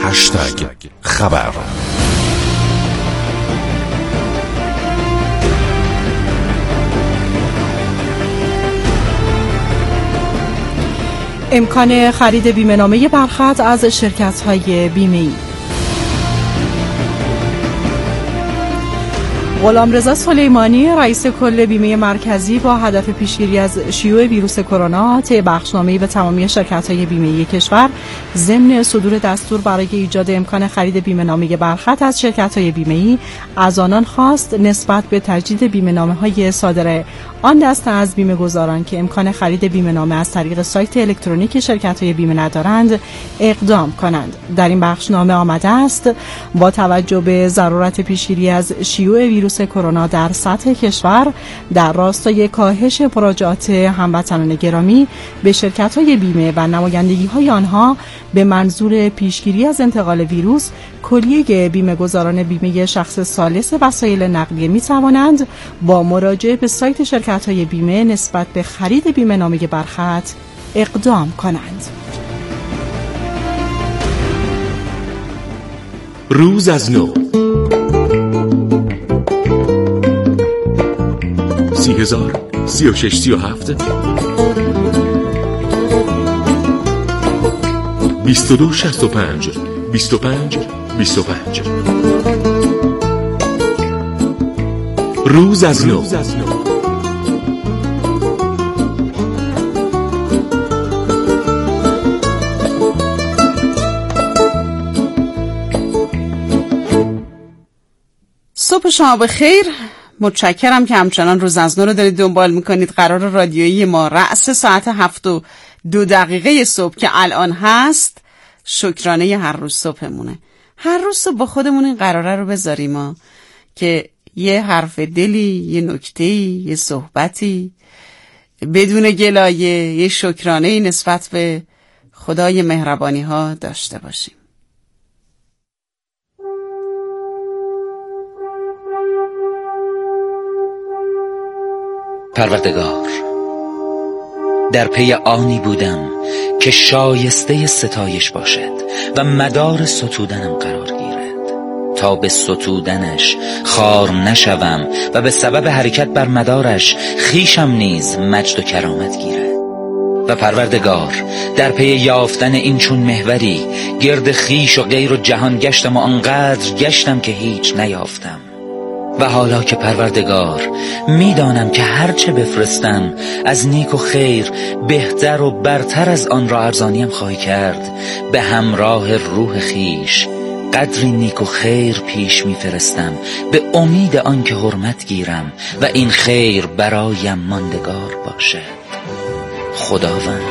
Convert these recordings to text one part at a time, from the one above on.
خبر. امکان خرید بیمه‌نامه برخط از شرکت‌های بیمه‌ای. غلامرضا سلیمانی رئیس کل بیمه مرکزی با هدف پیشگیری از شیوع ویروس کرونا طی بخشنامه‌ای به تمامی شرکت‌های بیمه‌ای کشور ضمن صدور دستور برای ایجاد امکان خرید بیمه‌نامه برخط از شرکت‌های بیمه‌ای از آنان خواست نسبت به تجدید بیمه‌نامه‌های صادره آن دسته از بیمه‌گزاران که امکان خرید بیمه‌نامه از طریق سایت الکترونیک شرکت‌های بیمه ندارند اقدام کنند. در این بخشنامه آمده است با توجه به ضرورت پیشگیری از شیوع ویروس کرونا در سطح کشور در راستای کاهش مراجعات هموطنان گرامی به شرکت‌های بیمه و نمایندگی‌های آنها به منظور پیشگیری از انتقال ویروس، کلیه بیمه‌گزاران بیمه شخص ثالث وسایل نقلیه می‌توانند با مراجعه به سایت شرکت‌های بیمه نسبت به خرید بیمه‌نامه برخط اقدام کنند. روز از نو 30,000 36 37 22 65 25 25. روز از نو. صبح شما بخیر. متشکرم که همچنان روز از نو رو دارید دنبال میکنید. قرار رادیویی ما رأس ساعت 7:02 صبح که الان هست شکرانه هر روز صبحمونه. هر روز صبح با خودمون این قراره رو بذاریم که یه حرف دلی، یه نکته‌ای، یه صحبتی بدون گلایه، یه شکرانه‌ای نسبت به خدای مهربانی ها داشته باشیم. پروردگار، در پی آنی بودم که شایسته ستایش باشد و مدار ستودنم قرار گیرد، تا به ستودنش خار نشوم و به سبب حرکت بر مدارش خیشم نیز مجد و کرامت گیرد. و پروردگار، در پی یافتن این چون محوری گرد خیش و غیر و جهان گشتم و آنقدر گشتم که هیچ نیافتم. و حالا که پروردگار میدانم که هرچه بفرستم از نیک و خیر بهتر و برتر از آن را ارزانیم خواهی کرد، به همراه روح خیش قدری نیک و خیر پیش میفرستم به امید آن که حرمت گیرم و این خیر برایم ماندگار باشد. خداوند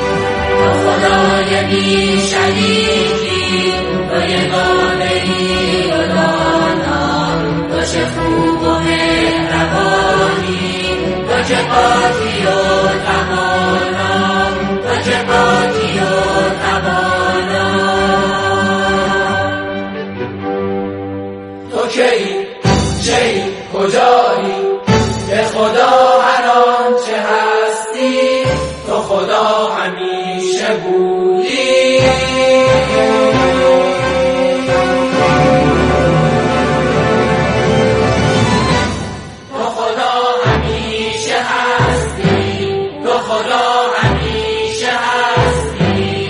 خدای بی شریکی و یگانه‌ای و دانا، تو چه خوب و مهربانی، تو چه پاکی و توانا، تو چه پاکی و توانا. تو کی چی کجایی؟ به خدا هر آنچه هستی، تو خدا همیشه بودی. تو خدا همیشه هستی، تو خدا همیشه هستی.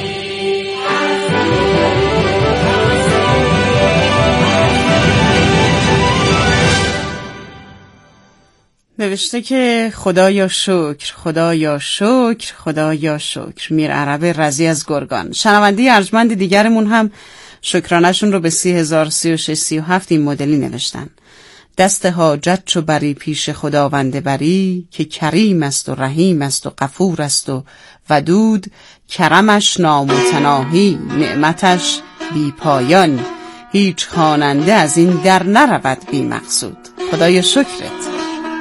نوشته که خدایا شکر، خدایا شکر، خدایا شکر. میر عرب رضی از گرگان. شنونده ارجمند دیگرمون هم شکرانشون رو به 30,036-37 این مدلی نوشتن: دست حاجت چو بری پیش خداوند بری، که کریم است و رحیم است و غفور است و ودود، کرمش نامتناهی نعمتش بی پایان، هیچ خواننده از این در نرود بی مقصود. خدایا شکرت.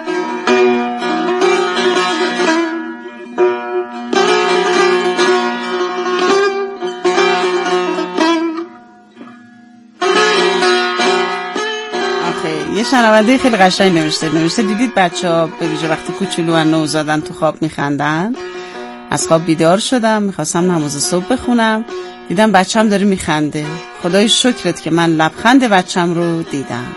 یه شنونده خیلی قشنگ نوشته دیدید بچه‌ها به ویژه وقتی کوچولوان نوزادن تو خواب میخندن؟ از خواب بیدار شدم، میخواستم نماز صبح بخونم، دیدم بچه‌م داره میخنده. خدای شکرت که من لبخند بچم رو دیدم.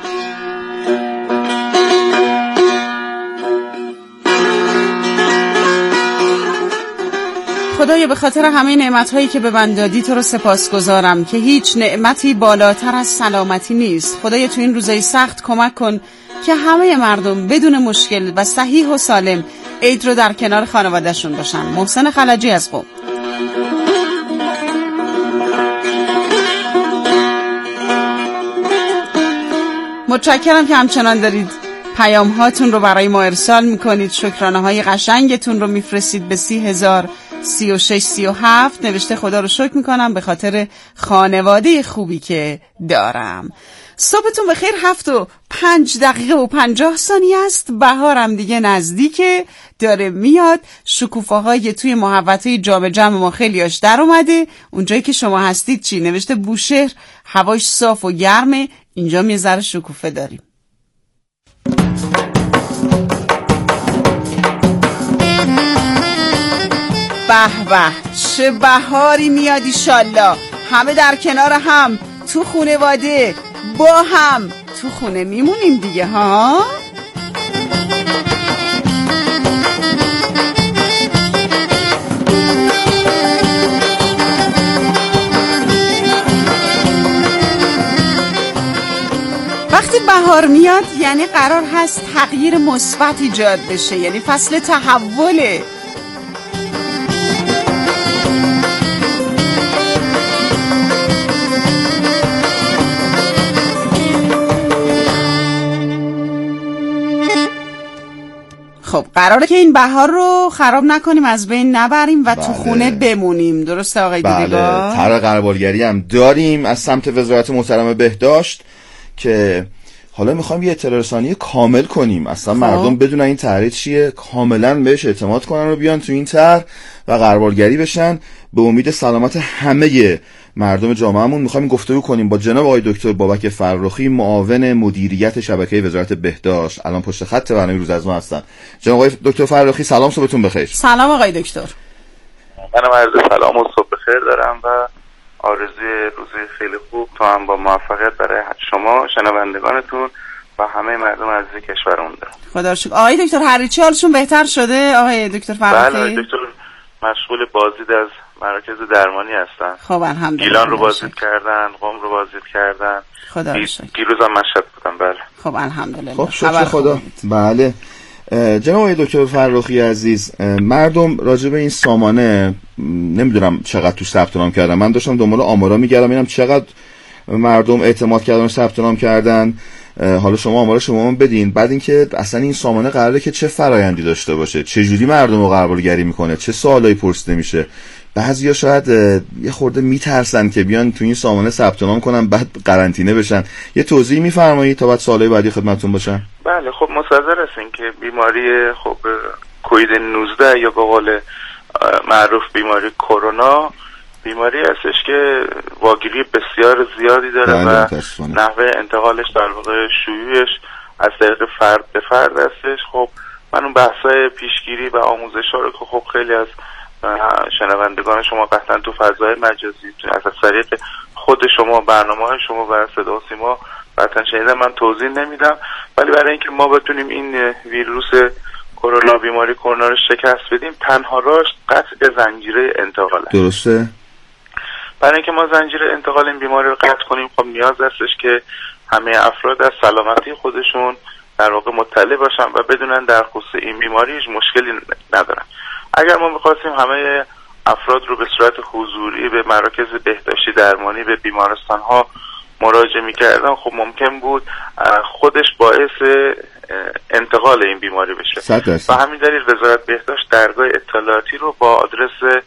خدایا به خاطر همه نعمت‌هایی که به من دادی تو رو سپاسگزارم که هیچ نعمتی بالاتر از سلامتی نیست. خدایا تو این روزای سخت کمک کن که همه مردم بدون مشکل و صحیح و سالم عید رو در کنار خانواده‌شون باشن. محسن خلجی از قم. متشکرم که همچنان دارید پیام هاتون رو برای ما ارسال میکنید، شکرانه های قشنگتون رو میفرستید به 30,036,37. نوشته خدا رو شکر میکنم به خاطر خانواده خوبی که دارم. صبحتون بخیر. 7:05 است. بهارم دیگه نزدیکه، داره میاد. شکوفه‌های توی محوطه جام جم ما خیلیاش در اومده. اونجایی که شما هستید چی؟ نوشته بوشهر هواش صاف و گرمه، اینجا یه ذره شکوفه داریم. به به، چه بهاری میاد ایشالله. همه در کنار هم، تو خونواده، با هم تو خونه میمونیم دیگه ها. وقتی بهار میاد یعنی قرار هست تغییر مثبت ایجاد بشه، یعنی فصل تحوله. خب قراره که این بهار رو خراب نکنیم، از بین نبریم و تو خونه بمونیم. درسته آقای دیدگاه؟ طرح غربالگری هم داریم از سمت وزارت محترم بهداشت که حالا میخوایم یه اطلاع رسانی کامل کنیم، اصلا مردم بدونن این طرح چیه، کاملا بهش اعتماد کنن و بیان تو این طرح و غربالگری بشن. به امید سلامت همه مردم جامعهمون میخوایم گفتگو کنیم با جناب آقای دکتر بابک فرخی، معاون مدیریت شبکه وزارت بهداشت. الان پشت خط برنامه روز از ما هستن. جناب آقای دکتر فرخی سلام، صبحتون بخیر. سلام آقای دکتر. منم عرض سلام و صبح بخیر دارم و آرزوی روزی خیلی خوب تو هم با موفقیت برای شما شنوندگانتون و همه مردم عزیز کشورمون دارم. خدا رو شکر. آقای دکتر هر چی حالشون بهتر شده آقای دکتر فرخی؟ بله دکتر مشغول بازدید از مراکز درمانی هستن. خب الحمدلله. گیلان رو بازدید کردن، قم رو بازدید کردن. خدا رو شکر. دیروز هم مشهد بودم. بله. خب الحمدلله. خب شکر خدا. بله. جناب آقای دکتر فرخی عزیز، مردم راجع به این سامانه نمیدونم چقدر تو ثبت نام کردن. من داشتم دنبال آمارا میگردم ببینم چقدر مردم اعتماد کردن و ثبت نام کردن. حالا شما آمارا شما بدین، بعد اینکه اصلا این سامانه قراره که چه فرایندی داشته باشه، چه جوری مردم رو غربالگری میکنه، چه سوالایی پرسیده میشه. بعضیا شاید یه خورده میترسن که بیان تو این سامانه ثبت نام کنن بعد قرنطینه بشن. یه توضیح میفرمایید تا بعد سوالای بعدی خدمتتون باشن؟ بله خب منتظر هستین که بیماری خب کووید 19 یا به قول معروف بیماری کرونا بیماری هستش که واگیری بسیار زیادی داره و نحوه انتقالش در واقع شیوعش از طریق فرد به فرد هستش. خب من اون بحثای پیشگیری و آموزش‌ها رو که خب خیلی از شنوندگان شما قطعا تو فضای مجازی از طریق خود شما برنامه‌های شما و صدا و سیما قطعا شنیدم، من توضیح نمیدم، ولی برای اینکه ما بتونیم این ویروس کرونا بیماری کرونا رو شکست بدیم تنها راهش قطع زنجیره انتقاله. درسته؟ برای اینکه ما زنجیره انتقال این بیماری رو قطع کنیم خب نیاز هستش که همه افراد از سلامتی خودشون در واقع مطلع باشن و بدونن در خصوص این بیماری هیچ مشکلی ندارن. اگر ما می‌خواستیم همه افراد رو به صورت حضوری به مراکز بهداشتی درمانی به بیمارستان‌ها مراجعه می‌کردن خب ممکن بود خودش باعث انتقال این بیماری بشه. و همین دلیل وزارت بهداشت درگاه اطلاعاتی رو با آدرس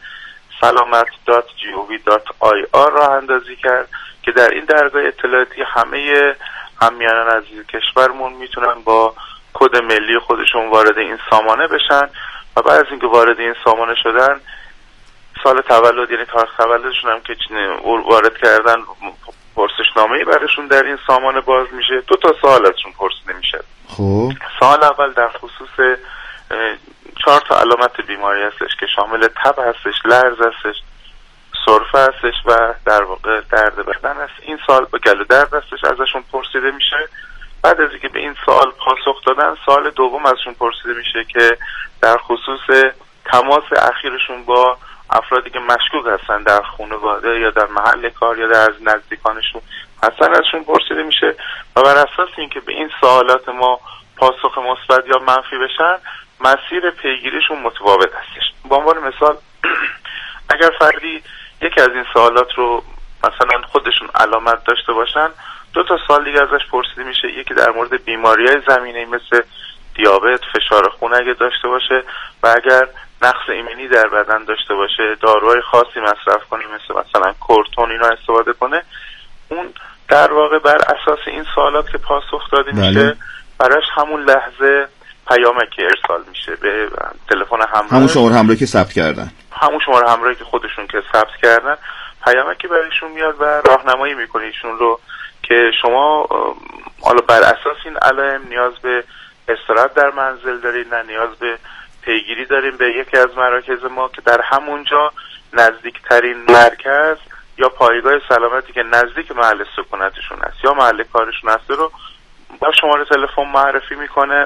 salamat.gov.ir راه اندازی کرد که در این درگاه اطلاعاتی همه همیهنان عزیز کشورمون میتونن با کد ملی خودشون وارد این سامانه بشن و بعد از اینکه وارد این سامانه شدن سال تولد یعنی تاریخ تولدشون هم که وارد کردن پرسشنامه‌ای براشون در این سامانه باز میشه. 2 سوال ازشون پرسیده میشه. خب سوال اول در خصوص 4 علامت بیماری هستش که شامل تب هستش، لرز هستش، سرفه هستش و در واقع درد بدن است. این سوال با گلو درد هستش ازشون پرسیده میشه. بعد از اینکه به این سوال پاسخ دادن، سوال دوم ازشون پرسیده میشه که در خصوص تماس اخیرشون با افرادی که مشکوک هستن در خانواده یا در محل کار یا در نزدیکانشون هستن ازشون پرسیده میشه و بر اساس اینکه به این سوالات ما پاسخ مثبت یا منفی بشن، مسیر پیگیریشون متفاوت هستش. به عنوان مثال اگر فردی یکی از این سوالات رو مثلا خودشون علامت داشته باشن، 2 تا سوال دیگه ازش پرسیده میشه. یکی در مورد بیماری‌های زمینه‌ای مثل دیابت، فشار خون اگه داشته باشه و اگر نقص ایمنی در بدن داشته باشه، داروهای خاصی مصرف کنه مثلا کورتون اینا استفاده کنه. اون در واقع بر اساس این سوالات که پاسخ داده میشه، براش همون لحظه پیامکی ارسال میشه به تلفن همراه، همون شماره همراهی که ثبت کردن، همون شماره همراهی که خودشون که ثبت کردن، پیامکی برایشون میاد و راهنمایی میکنه ایشون رو که شما حالا بر اساس این علائم نیاز به استراحت در منزل دارید، نه نیاز به پیگیری داریم به یکی از مراکز ما که در همونجا نزدیکترین مرکز یا پایگاه سلامتی که نزدیک محل سکونتشون است یا محل کارشون است رو با شماره تلفن معرفی میکنه.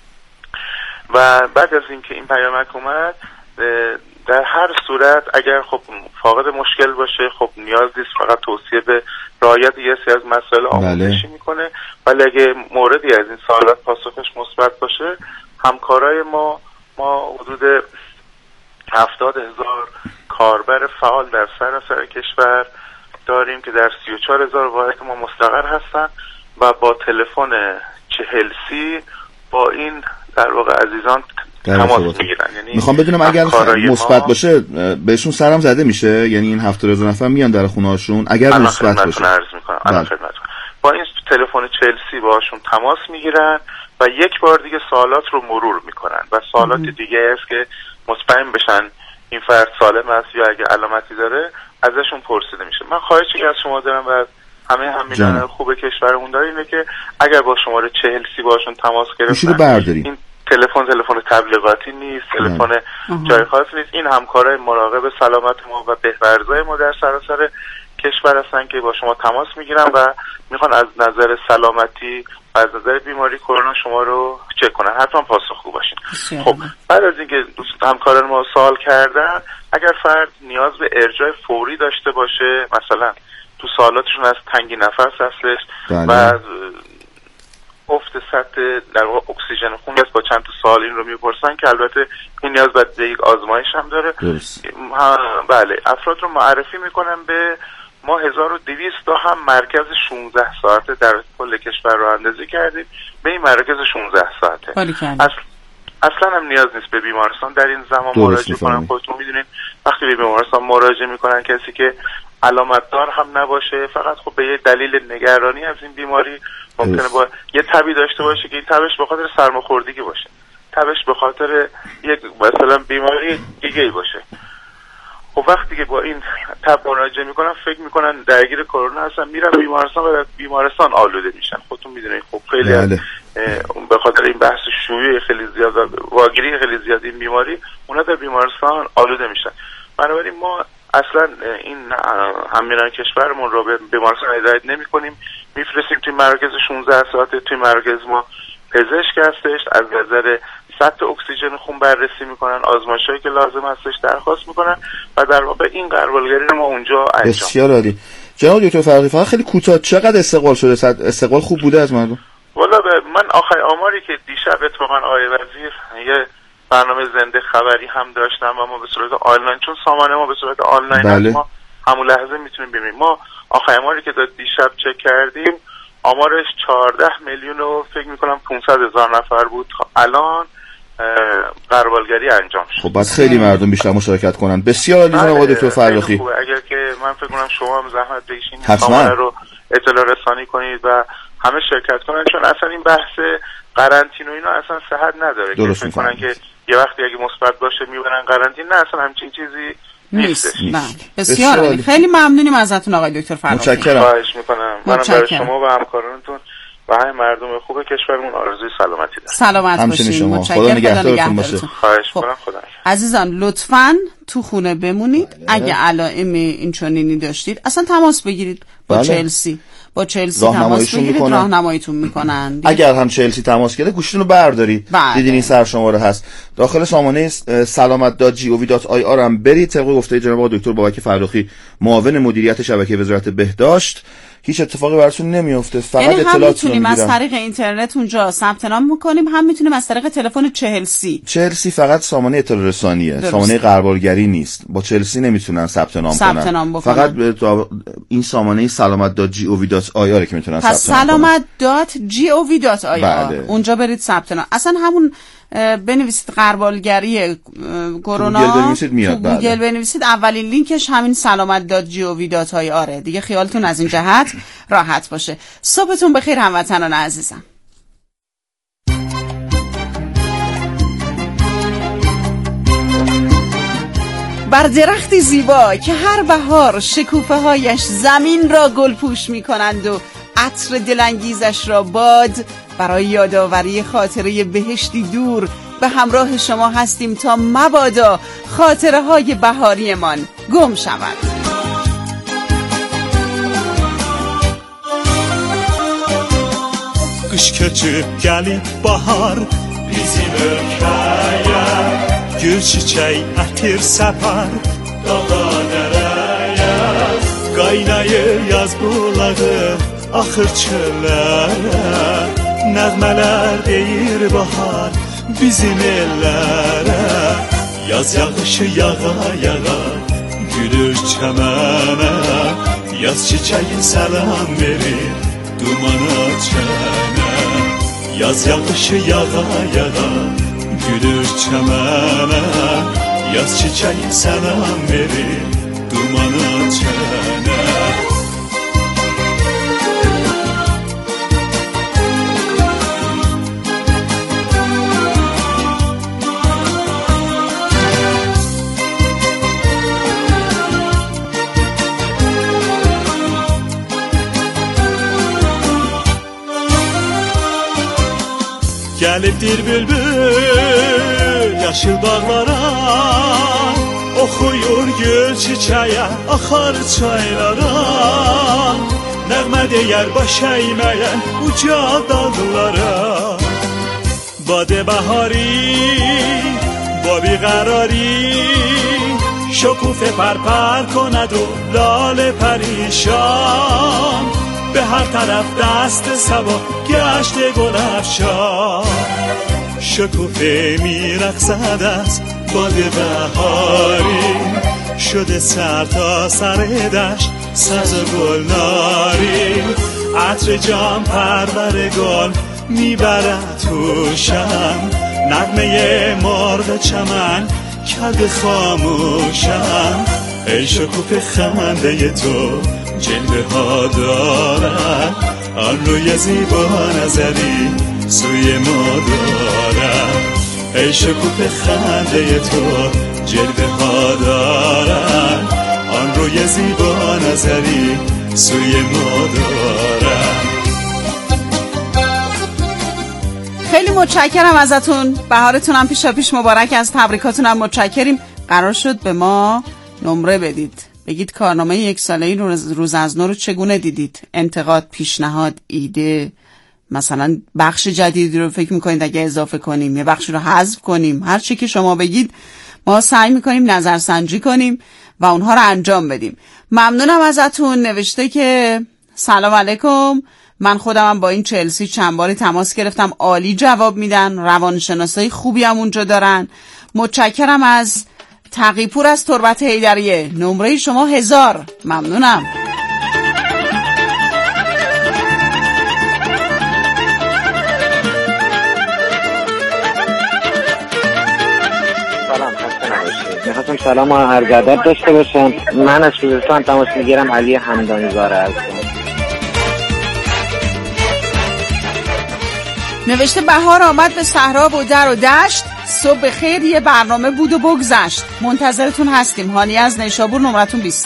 و بعد از اینکه این پیامک اومد، در هر صورت اگر خب فاقد مشکل باشه، خب نیاز نیست فقط توصیه به رعایت یه سری از مسائل آموزشی میکنه، ولی اگه موردی از این سوالات پاسخش مثبت باشه، همکارای ما حدود 70,000 کاربر فعال در سراسر کشور داریم که در 34,000 واحد ما مستقر هستن و با تلفن 4030 با این در واقع عزیزان تماس میگیرن. یعنی میخوام بدونم اگر مثبت باشه بهشون سرم زده میشه، یعنی این 70,000 نفر میان در خونه هاشون اگر مثبت باشه؟ با این تلفن 4030 باهاشون تماس میگیرن و یک بار دیگه سوالات رو مرور میکنن و سوالات دیگه است که مطمئن بشن این فرد سالم است یا اگه علامتی داره ازشون پرسیده میشه. من خواهشی که از شما دارم و همین خوب کشورمون داره اینه که اگر با شماره 4030 باشون تماس گرفتن، این تلفن تبلیغاتی نیست، تلفن جای خاصی نیست. این همکارای مراقب سلامت ما و بهورزای ما در سراسر کشور هستن که با شما تماس میگیرن و میخوان از نظر سلامتی و از نظر بیماری کرونا شما رو چک کنن، حتما پاسخگو باشین. خب بعد از اینکه همکاران ما سوال کردن، اگر فرد نیاز به ارجاع فوری داشته باشه، مثلا تو سوالاتشون از تنگی نفس هستش و افت سطح در واقع اکسیژن خون است، با چند تا سوال این رو میپرسن که البته این نیاز به یک آزمایش هم داره. بله، افراد رو معرفی میکنن به ما 1200 تا هم مرکز 16 ساعته در کل کشور رو اندازی کردیم به این مرکز 16 ساعته. اصلا هم نیاز نیست به بیمارستان در این زمان مراجعه کنن. خودتون میدونین وقتی به بیمارستان مراجعه میکنن کسی که علامت دار هم نباشه، فقط خب به یه دلیل نگرانی از این بیماری ممکنه با یه تبی داشته باشه که این تبش به خاطر سرماخوردگی باشه، تبش به خاطر یک مثلا بیماری دیگه‌ای باشه. خب وقتی که با این تب مراجعه میکنن فکر میکنن درگیر کرونا هستن، میرن بیمارستان و بیمارستان آلوده میشن. خودتون میدونید خب خیلی به خاطر این بحث شیوع خیلی زیاد، واگیری خیلی زیاد این بیماری، اونا در بیمارستان آلوده میشن. بنابراین ما اصلا این همیان کشورمون رو به بیمارستان هدایت نمی‌کنیم، میفرستیم توی مراکز 16 ساعته. توی مراکز ما پزشک هستش، از نظر سطح اکسیژن خون بررسی میکنن، آزمایشایی که لازم هستش درخواست میکنن و در واقع این قربالگری رو ما اونجا انجام. بسیار عالی. جناب دکتر فرقی، فقط خیلی کوتاه چقدر استقبال شده؟ استقبال خوب بوده از مردم؟ والا من آخر آماری که دیشب اتفاقا آقای وزیر یه برنامه زنده خبری هم داشتم و ما به صورت آنلاین، چون سامانه ما به صورت آنلاین ما همون لحظه میتونیم ببینیم. ما آخر آماری که دیشب چک کردیم آمارش 14 میلیون و فکر میکنم 500,000 نفر بود. الان قربالگری انجام شد. خب بس خیلی مردم بیشتر مشارکت کنن. بسیار عالی جناب دکتر فرخی. اگر که من فکر کنم شما هم زحمت بکشین سامانه رو اطلاع رسانی کنید و همه شرکت کنن، چون اصلا این بحث قرنطینه و اینا اصلا صحت نداره که فکر کنن که یه وقتی اگه مثبت باشه میبرن قرنطینه. نه، اصلا همچین چیزی نیست. بسیار عالی. خیلی ممنونیم ازتون آقای دکتر فرخی. متشکرم. خواهش میکنم. منم برای شما و همکارانتون و همه مردم خوب کشورمون آرزوی سلامتی دارم. سلامت باشین. متشکرم. خدا نگهدارتون باشه. خواهش می‌کنم. خدا. عزیزان لطفاً تو خونه بمونید. اگه علائم این چنینی داشتید اصلا تماس بگیرید با چلسی. با چلسی تماس بگیرید، راهنماییتون میکنن. اگر هم چلسی تماس گرفت گوشتون رو بردارید. دیدین این سرشماره هست داخل سامانه salamat.gov.ir هم برید. طبق گفته جناب آقای دکتر بابک فرخی معاون مدیریت شبکه وزارت بهداشت، هیچ اتفاقی براتون نمیفته. فقط یعنی اطلاعاتتون رو میتونیم میگیرن. از طریق اینترنت اونجا ثبت نام میکنیم، هم میتونیم از طریق تلفن چلسی فقط سامانه اطلاع رسانیه، سامانه قربالگری نیست. با چلسی نمیتونن ثبت نام کنن. فقط این سامانه salamat.gov.ir که میتونن ثبت نام کنن. salamat.gov.ir اونجا برید ثبت نام. اصلا همون بنویسید قربالگری کرونا تو گوگل بنویسید، اولین لینکش همین salamat.gov.ir دیگه. خیالتون از این جهت راحت باشه. صبحتون بخیر هموطنان عزیزم. بر درختی زیبا که هر بهار شکوفه هایش زمین را گل پوش می کنند و عطر دلانگیزش را باد، برای یادآوری خاطره بهشتی دور به همراه شما هستیم تا مبادا خاطره های بهاریمان گم شود. Kış köçüp gelip bahar bizim ülkeye, gül çiçeği ətir səpər dağa dərəyə, qaynayır yaz bulağı axır çöllərə, nəğmələr deyir bahar bizim ellərə, yaz yağışı yağa yağa gülür çəmənə, yaz çiçeği səlam verir dumana çənə, yaz yağışı yağa yağa gülür çəmənə, yaz çiçeği səlam verir dumana çənə. Gəlibdir bülbül yaşıl bağlara, oxuyur gül çiçəyə, axar çaylara, nəğmə deyər baş əyməyən uca dağlara. Badə bəhari, با بیقراری شکوفه پرپر کند و لاله پریشان، به هر طرف دست صبا گشت گل افشان. شکوفه میرقصد از باد بهاری، شده سر تا سر دشت سبز و گلناری. عطر جام پرور گل میبرد توشم، نغمه مرغ چمن کد خاموشم. ای شکوفه خنده تو جلوه ها دارد، آن روی زیبا نظری سوی ما دارد. ای شکوفه خنده تو جلوه ها دارد، آن روی زیبا نظری سوی ما دارد. خیلی متشکرم ازتون، بهارتون هم پیشا پیش مبارک، از تبریکاتون هم متشکریم. قرار شد به ما نمره بدید، بگید کارنامه یک ساله این روز از نو رو چگونه دیدید، انتقاد، پیشنهاد، ایده، مثلا بخش جدیدی رو فکر میکنید اگه اضافه کنیم، یه بخش رو حذف کنیم، هر چی که شما بگید ما سعی میکنیم نظرسنجی کنیم و اونها رو انجام بدیم. ممنونم ازتون. نوشته که سلام علیکم، من خودم با این چلسی چند باری تماس گرفتم، عالی جواب میدن، روانشناسای خوبی هم اونجا دارن. متشکرم از تقی‌پور از تربت حیدریه، نمره شما 1000. ممنونم. سلام، خسته نباشید. میخواستم سلام و عرض ادب داشته باشم. من از خوزستان تماس میگیرم، علی همدانی زاره هستم. نوشته بهار آمد به صحرا و در و دشت، صبح خیر یه برنامه بود و بگذشت. منتظرتون هستیم. هانی از نیشابور، نمرتون 20.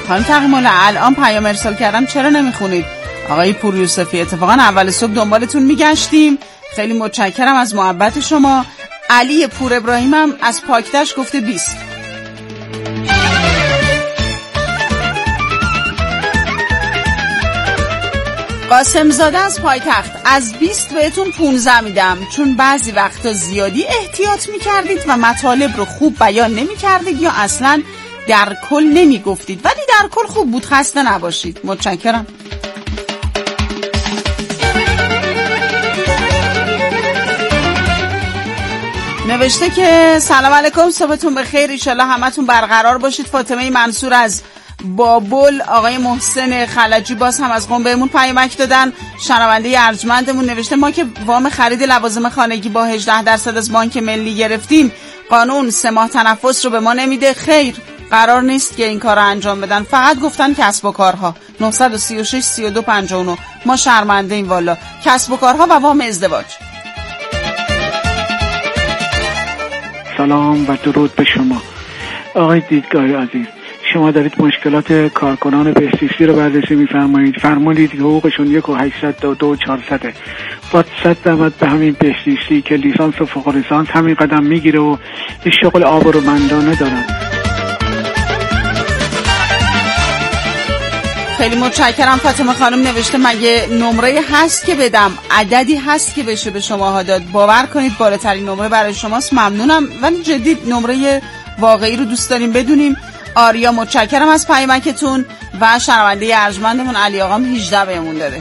خانم تقی‌ملا الان پیام ارسال کردم چرا نمیخونید؟ آقای پور یوسفی، اتفاقا اول صبح دنبالتون میگشتیم. خیلی متشکرم از محبت شما. علی پور ابراهیم هم از پاکتش گفته 20. قاسم زاده از پایتخت، از 20 بهتون 15 میدم، چون بعضی وقتا زیادی احتیاط میکردید و مطالب رو خوب بیان نمیکردید یا اصلا در کل نمیگفتید، ولی در کل خوب بود، خسته نباشید. متشکرم. نوشته که سلام علیکم، صبحتون بخیر، ایشالله همتون برقرار باشید. فاطمه منصور از بابل، آقای محسن خلجی باز هم از قم بهمون پیامک دادن. شنونده ارجمندمون نوشته ما که وام خرید لوازم خانگی با 18% از بانک ملی گرفتیم، قانون 3 ماه تنفس رو به ما نمیده. خیر، قرار نیست که این کار رو انجام بدن، فقط گفتن کسب و کارها. 936 32 59. ما شرمنده این والا، کسب و کارها و وام ازدواج. سلام و درود به شما آقای دیدگاه عزیز. شما دارید مشکلات کارکنان بهزیستی رو بررسی می‌فرمایید. فرمودید حقوقشون 1,800 و 400 با 100% به همین بهزیستی که لیسانس و فوق لیسانس همین قدم میگیره و این شغل آبرومندانه دارن. خیلی متشکرم. فاطمه خانم نوشته مگه نمره هست که بدم، عددی هست که بشه به شماها داد؟ باور کنید بالاترین نمره برای شماست. ممنونم، ولی جدی نمره واقعی رو دوست داریم بدونیم. آریا متشکرم از پیامکتون و شنونده ارجمندمون علی آقام 18 بهمون داده.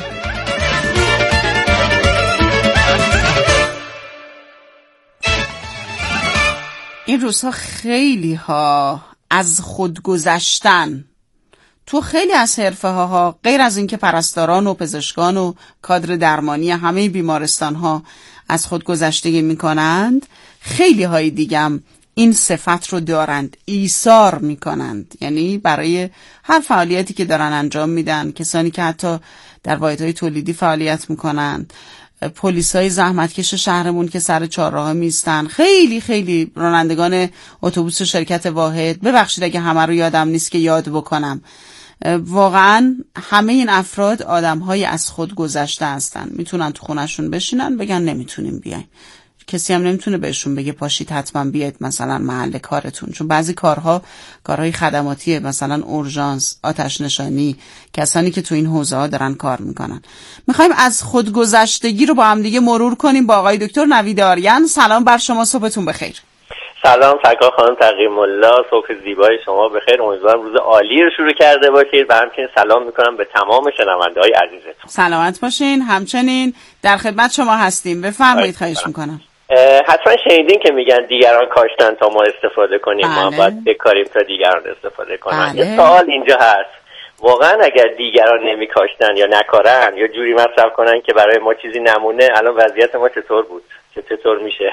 این روزها خیلی ها از خود گذشتن تو خیلی از حرفه ها، غیر از اینکه پرستاران و پزشکان و کادر درمانی همه بیمارستان ها از خود گذشتگی میکنند، خیلی های دیگم این صفت رو دارند، ایثار میکنند. یعنی برای هر فعالیتی که دارن انجام میدن، کسانی که حتی در واحدهای تولیدی فعالیت میکنند، پلیسای زحمتکش شهرمون که سر چهارراه میستن، خیلی خیلی رانندگان اتوبوس شرکت واحد، ببخشید اگه همه رو یادم نیست که یاد بکنم، واقعا همه این افراد آدم‌های از خود گذشته هستن. میتونن تو خونه‌شون بشینن بگن نمیتونیم بیاین، کسی هم نمیتونه بهشون بگه پاشید حتما بیاید مثلا محل کارتون، چون بعضی کارهای خدماتیه، مثلا اورژانس، آتش نشانی، کسانی که تو این حوزه ها دارن کار میکنن. میخوایم از خودگذشتگی رو با هم دیگه مرور کنیم با آقای دکتر نوید آریان. سلام بر شما، صبحتون بخیر. سلام سرکار خانم تقی‌ملا، صبح زیبای شما بخیر. امیدوارم روز عالی رو شروع کرده باشید و همچنین سلام میکنم به تمام شنونده‌های عزیزتون. سلامت باشین. همچنین در خدمت شما هستیم، بفرمایید. خواهش میکنم. حتما شنیدین که میگن دیگران کاشتن تا ما استفاده کنیم. ما باید بکاریم تا دیگران استفاده کنن. یه سوال اینجا هست، واقعا اگر دیگران نمیکاشتن یا نکارن یا جوری مصرف کنن که برای ما چیزی نمونه، الان وضعیت ما چطور بود؟ چطور میشه؟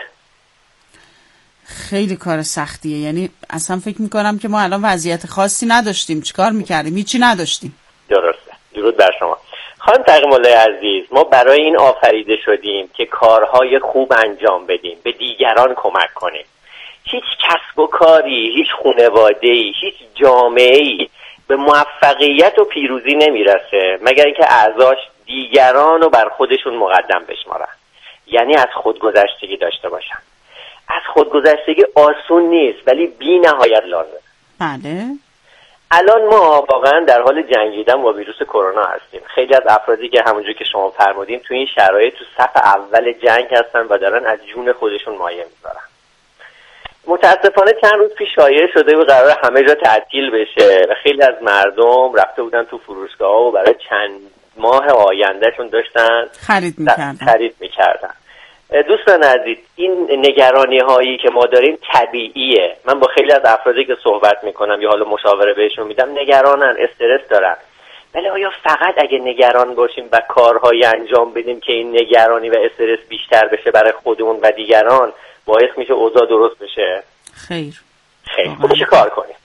خیلی کار سختیه. یعنی اصلا فکر میکنم که ما الان وضعیت خاصی نداشتیم، چیکار میکردیم؟ هیچی نداشتیم. درسته. درود بر شما. خانم تقی‌ملا عزیز، ما برای این آفریده شدیم که کارهای خوب انجام بدیم، به دیگران کمک کنیم. هیچ کسب و کاری، هیچ خانواده‌ای، هیچ جامعه‌ای به موفقیت و پیروزی نمیرسه مگر اینکه اعضاش دیگران رو بر خودشون مقدم بشمارن، یعنی از خودگذشتگی داشته باشن. از خودگذشتگی آسون نیست ولی بی نهایت لازم. بله. الان ما واقعا در حال جنگیدن با ویروس کرونا هستیم. خیلی از افرادی که همونجور که شما فرمودین تو این شرایط تو صف اول جنگ هستن و دارن از جون خودشون مایه میذارن. متاسفانه چند روز پیش شایعه شده و قرار همه جا تعطیل بشه و خیلی از مردم رفته بودن تو فروشگاه‌ها و برای چند ماه آیندهشون داشتن خرید میکردن. دوستان عزیز، این نگرانی هایی که ما داریم طبیعیه. من با خیلی از افرادی که صحبت میکنم یا حالا مشاوره بهشون میدم، نگرانن، استرس دارن. ولی آیا فقط اگه نگران باشیم و کارهایی انجام بدیم که این نگرانی و استرس بیشتر بشه برای خودمون و دیگران باعث میشه اوضاع درست بشه؟ خیر. خب چه کار کنیم؟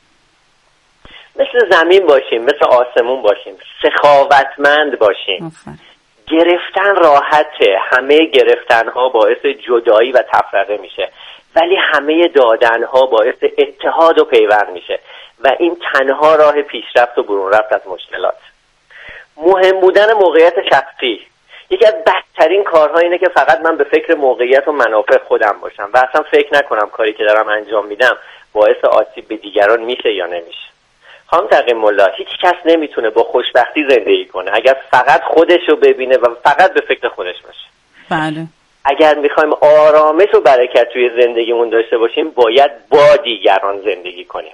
مثل زمین باشیم، مثل آسمون باشیم، سخاوتمند باشیم. گرفتن راحته، همه گرفتنها باعث جدایی و تفرقه میشه، ولی همه دادنها باعث اتحاد و پیوند میشه و این تنها راه پیشرفت و برون رفت از مشکلات. مهم بودن موقعیت شخصی، یکی از بدترین کارها اینه که فقط من به فکر موقعیت و منافع خودم باشم و اصلا فکر نکنم کاری که دارم انجام میدم باعث آسیب به دیگران میشه یا نمیشه. خانم تقی ملا، هیچ کس نمیتونه با خوشبختی زندگی کنه اگر فقط خودش رو ببینه و فقط به فکر خودش باشه. بله. اگر میخوایم آرامش و برکت توی زندگیمون داشته باشیم باید با دیگران زندگی کنیم،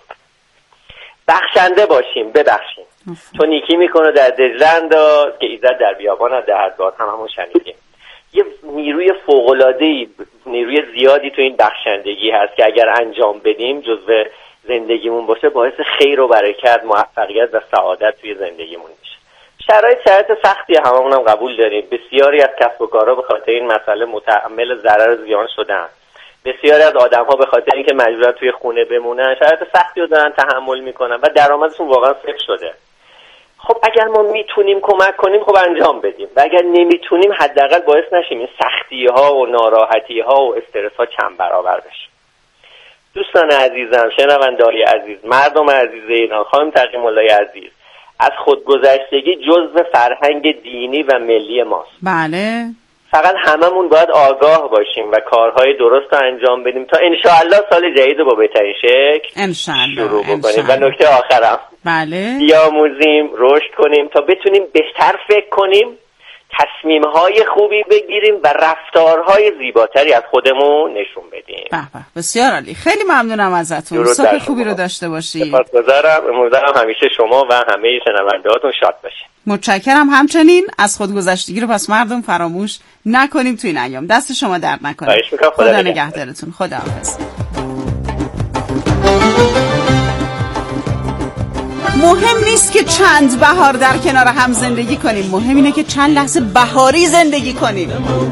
بخشنده باشیم، ببخشیم. تو نیکی میکنه در دجله انداز که ایزد در بیابان دهد باد، همون شنیدیم. یه نیروی فوق‌العاده‌ای، نیروی زیادی تو این بخشندگی هست که اگر انجام بدیم جزو زندگیمون باشه باعث خیر و برکت، موفقیت و سعادت توی زندگیمون میشه. شرایط سختی هممون هم قبول داریم. بسیاری از کسب و کارها به خاطر این مسئله متحمل ضرر و زیان شدن. بسیاری از آدم‌ها به خاطر اینکه مجبورن توی خونه بمونن شرایط سختی رو دارن تحمل میکنن و درآمدشون واقعا صفر شده. خب اگر ما میتونیم کمک کنیم خب انجام بدیم و اگر نمیتونیم حداقل باعث نشیم این سختی‌ها و ناراحتی‌ها و استرس‌ها چند برابر بشه. دوستان عزیزم، شنونده‌های عزیز، مردم عزیز ایران، خانم تقی ملای عزیز، از خودگذشتگی جزء فرهنگ دینی و ملی ماست. بله. فقط هممون باید آگاه باشیم و کارهای درست رو انجام بدیم تا انشاءالله سال جدید رو با بهترین شکل شروع بکنیم. و نکته آخرم، بله، بیاموزیم، رشد کنیم تا بتونیم بهتر فکر کنیم، تصمیم‌های خوبی بگیریم و رفتارهای زیباتری از خودمون نشون بدیم. به به، بسیار عالی. خیلی ممنونم ازتون. صبح خوبی رو داشته باشید. سپاسگزارم. امیدوارم همیشه شما و همه شنونده‌هاتون شاد باشین. متشکرم. همچنین از خودگذشتگی رو پس مردم فراموش نکنیم توی این ایام. دست شما درد نکنه. خدا نگهدارتون. خداحافظ. مهم نیست که چند بهار در کنار هم زندگی کنیم، مهم اینه که چند لحظه بهاری زندگی کنیم.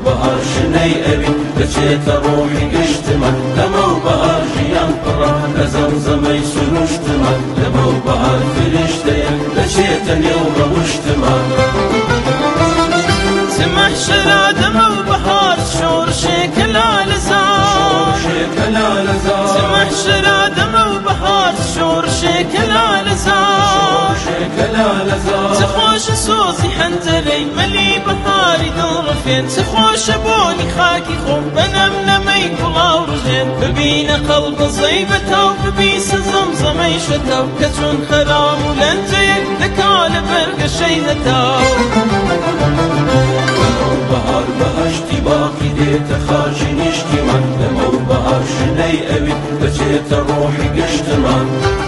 تخوش سوزي حنتري ملي بحاري دور فين تخوش بوني خاكي خوب بنم نمي كلا ورجين ببين قلب صيبته وببيس زمزمي شتو كتون خرام ولنتيك ذكال برق شينته بهار بهشتي باقي ديت خاشي نشتي من دمو بهار شني أبي بجيت روحي قشت من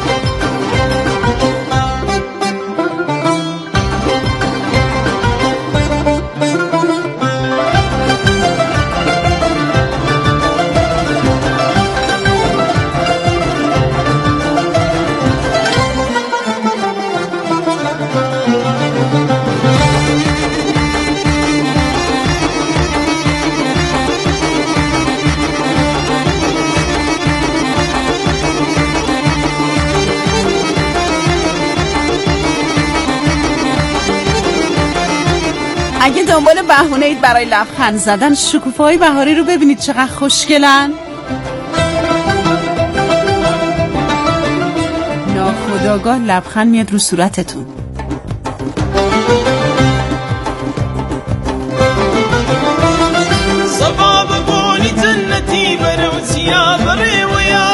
اگه دنبال بهونه اید برای لبخند زدن، شکوفه‌های بهاری رو ببینید چقدر خوشگلن. ناخودآگاه لبخند میاد رو صورتتون. صباب بوني جنتي بروتيا بري ويا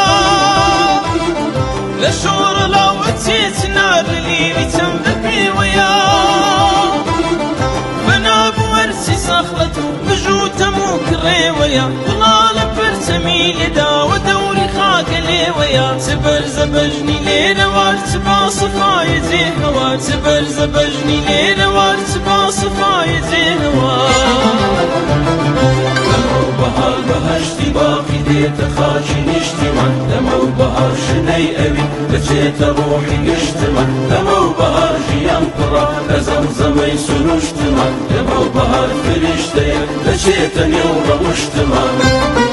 لشور لو تيت نار لي بتمذبي ويا صخلته بجوته مكري ويا طلال برتمي لدا ودوري خاقلي ويا تبر زبجني ليلة وارتبا صفاي زهوار تبر زبجني ليلة وارتبا صفاي زهوار دمو بهار بهشتي باقي ديت خاشي نشتي من دمو بهار شني أبي بجيت روحي قشت من دمو بهار جيان قرى لزمزمي سنشت من دمو بهار فرشتي لجيتني وروشت من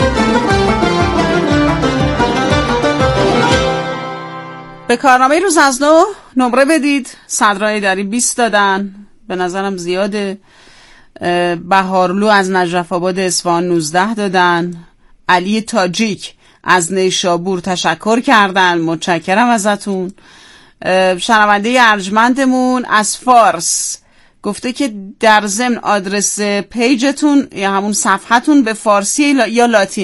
به کارنامه روز از نو نمره بدید. صدرای داری 20 دادن، به نظرم زیاده. بهارلو از نجف آباد اصفهان 19 دادن. علی تاجیک از نیشابور تشکر کردن، متشکرم ازتون. شنونده ارجمندمون از فارس گفته که در ضمن آدرس پیجتون یا همون صفحتون به فارسی یا لاتینی